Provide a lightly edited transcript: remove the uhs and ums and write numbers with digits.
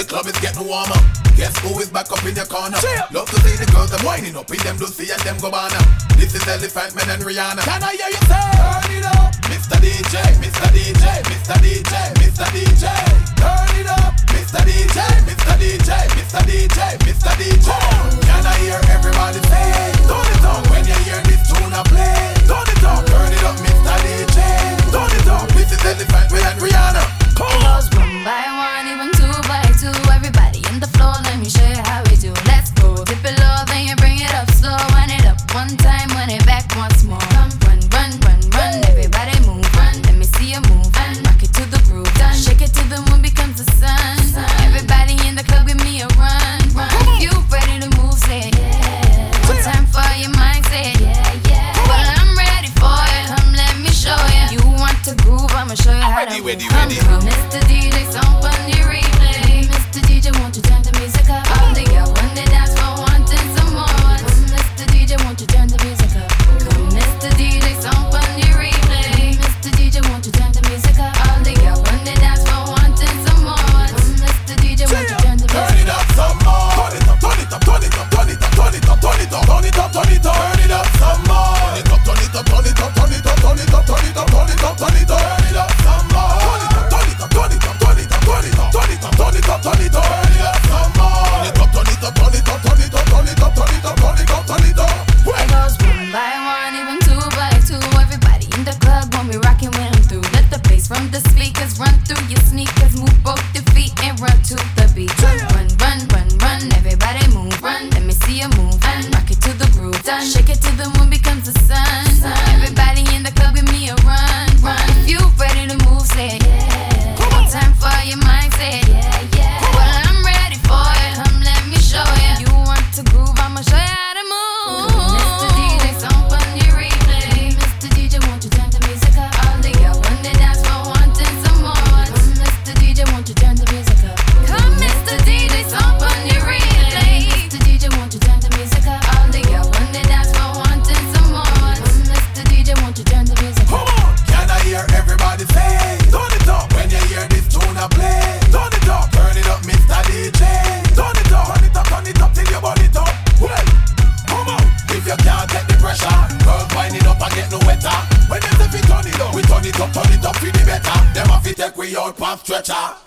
The club is getting warmer. Guess who is back up in your corner? Love to see the girls them winding up in them Lucy and them Gabbana. This is Elephant Man and Rihanna. Can I hear you say? Turn it up, Mr. DJ, Mr. DJ, Mr. DJ, Mr. DJ. Turn it up, Mr. DJ, Mr. DJ, Mr. DJ, Mr. DJ. Can I hear everybody say? Turn it up when you hear this tune I play. Turn it up, turn it up, Mr. DJ. Turn it up, this is Elephant Man and Rihanna. It goes 1 by 1, even 2 by 2. Everybody in the floor, let me show you how we do. Let's go, dip it low, then you bring it up slow. Run it up one time, run it back once more. Run, run, run, run, run. Everybody move, run. Let me see you move, run. Rock it to the groove, done. Shake it till the moon becomes the sun. Everybody in the club, give me a run, run. If you ready to move, say it, yeah. One time for your mind, say it, yeah, yeah. Well, I'm ready for it. Come, let me show you. You want to groove, I'ma show you how to move. Come, Mr. DJ, song on the replay. Mr. DJ, won't you turn the music up? All the girls when they dance for wanting some more. Mr. DJ, won't you turn the music up? Come, Mr. DJ, song on the replay. Mr. DJ, won't you turn the music up? All the girls when they dance for wanting some more. Mr. DJ, won't you turn the music up? Turn it up some more. Turn it up, turn it up, turn it up, turn it up, turn it up, turn it up, turn it up, turn it up, turn it up some more. Turn it up, turn it up, turn it up, turn it up, turn it up, turn it up, turn it up, turn it up, turn it up some more. Turn it up, turn it up, turn it up, turn it up, turn it up, turn it up, turn it up, turn it up, turn it up some more. Turn it up, turn it up, turn it up, turn it up, turn it up, turn it up, turn it up, turn it up. It goes 1 by 1, even 2 by 2. Everybody in the club when we rockin' when I'm through. Let the bass from the speakers run through your sneakers. Move both your feet and run to the beat. Run, run, run, run, run. Everybody move, run. Let me see you move, run. Rock it to the groove, done. Shake it till the moon becomes the sun. Everybody in the club, give me a run, run. If you ready to move, say it, yeah. One time for your mind, say it, yeah, yeah. Well, I'm ready for it. Come, let me show you. You want to groove, I'ma show you how to move. Mr. DJ, song on your replay. Mr. DJ, won't you turn the music up? All the girls when they dance for wanting some more. Mr. DJ, won't you turn the music up? Come, Mr. DJ, song on your replay. Mr. DJ, won't you turn the music up? All the girls when they dance for wanting some more. Mr. DJ, won't you turn the music up? Come on, can I hear everybody say? Turn it up when you hear this tune I play. Turn it up, Mr. DJ. Turn it up till your body top. Well, come on, if you can't take the pressure, girls winding up and get no wetter. When you say we turn it up, for the better. Them have to take we out past stretcher.